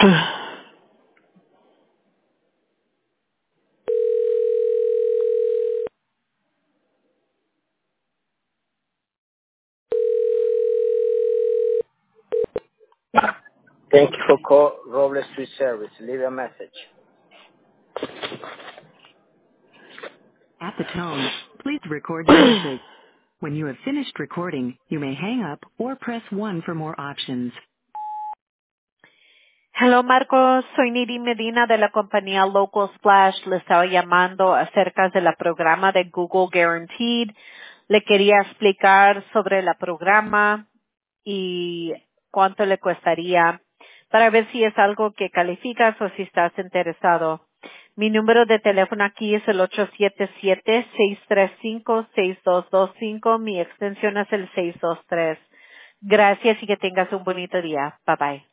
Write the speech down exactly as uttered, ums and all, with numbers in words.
Thank you for call Robles Street Service. Leave a message. At the tone, please record your message. When you have finished recording, you may hang up or press one for more options. Hello, Marcos. Soy Niri Medina de la compañía Local Splash. Le estaba llamando acerca de la programa de Google Guaranteed. Le quería explicar sobre el programa y cuánto le costaría para ver si es algo que calificas o si estás interesado. Mi número de teléfono aquí es el ocho siete siete, seis tres cinco, seis dos dos cinco. Mi extensión es el seis dos tres. Gracias y que tengas un bonito día. Bye bye.